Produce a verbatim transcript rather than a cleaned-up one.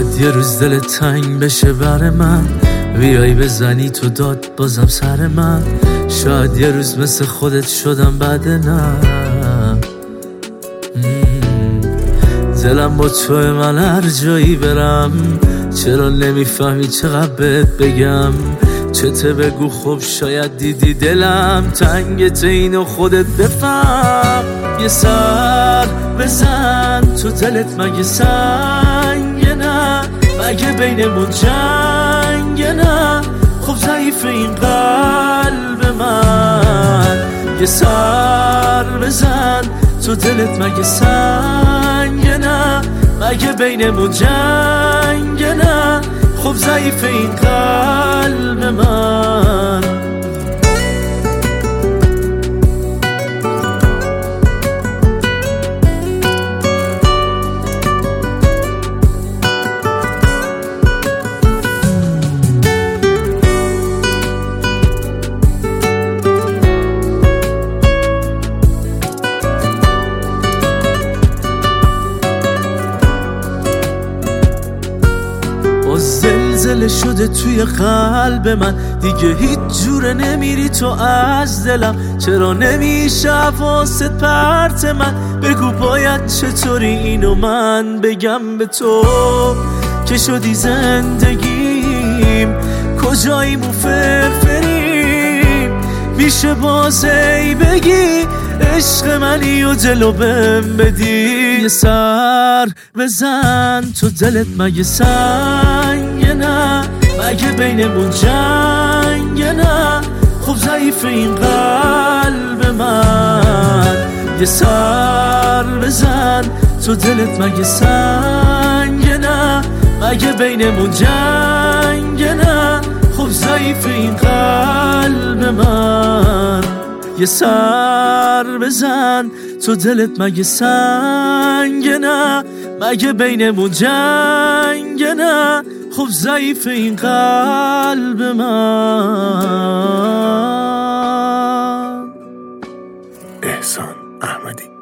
شاید یه روز دل تنگ بشه بر من، بیای بزنی تو داد بازم سر من. شاید یه روز مثل خودت شدم بعد نه. دلم با توی من هر جایی برم، چرا نمیفهمی چقدر بهت بگم؟ چته بگو خب شاید دیدی دلم تنگت اینو خودت بفهم. یه سر بزن تو دلت مگه سنگ نه؟ مگه بینمون جنگ نه؟ خب ضعیف این قلب من. یه سر بزن تو دلت مگه سنگ نه؟ مگه بینمون جنگ نه؟ خب ضعیف این قلب من. زلزله شده توی قلب من، دیگه هیچ جوره نمیری تو از دلم. چرا نمیشه حواست پرت من؟ بگو باید چطوری اینو من بگم به تو که شدی زندگیم. کجاییم و فرفریم؟ میشه بازی بگی عشق منی و جلو بهم بدی؟ یه سر بزن تو دلت مگه سنگ نه؟ مگه بینمون جنگ نه؟ خب ضعیف این قلب من. یه سر بزن تو دلت مگه سنگ نه؟ مگه بینمون جنگ نه؟ خب ضعیف این قلب من. یه سر بزن تو دلت مگه سنگ نه؟ مگه بینمون جنگ نه؟ خب ضعیف این قلب من. احسان احمدی.